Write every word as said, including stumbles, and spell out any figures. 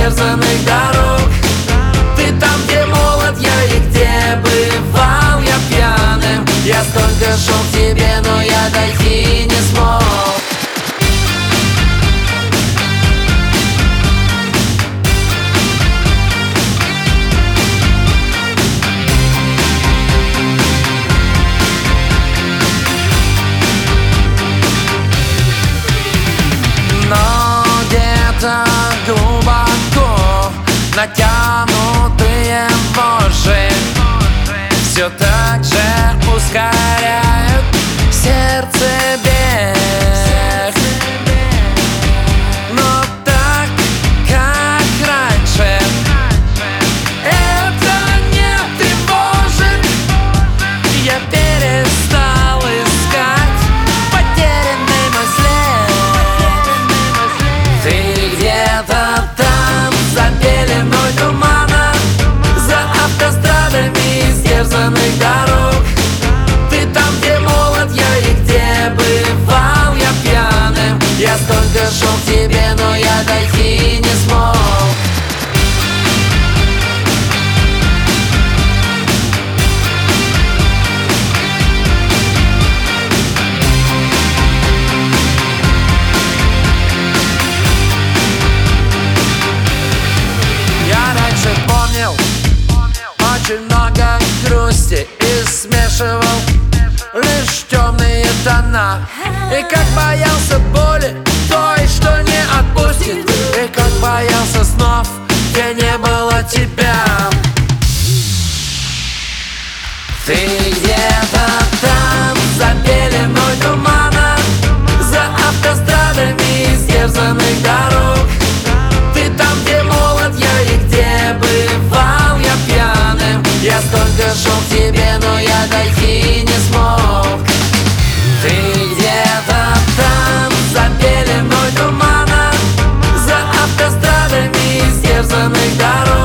истерзанных дорог. Ты там, где молод я и где бывал я пьяным. Я столько шел к тебе, но я дойти не смог. Но где-то глубоко натянутые вожжи все так же ускоряют сердце бег. Но так, как раньше, это не тревожит. Я перестал искать потерянный мой след. Ты где-то там, за пеленой тумана, за автострадами истерзанных дорог. Ты там, где молод я и где бывал я пьяным. Я столько шел к тебе, но я дойти не смог. Я раньше помнил очень много грусти и смешивал лишь темные тона. И как боялся боли той, что не отпустит. И как боялся снов, где не было тебя. Ты где-то там, за пеленой тумана, за автострадами истерзанных дорог. Ты там, где молод я и где бывал я пьяным. Я столько шел к тебе, но я дойти не смог. Ты где-то там, за пеленой тумана, за автострадами истерзанных дорог.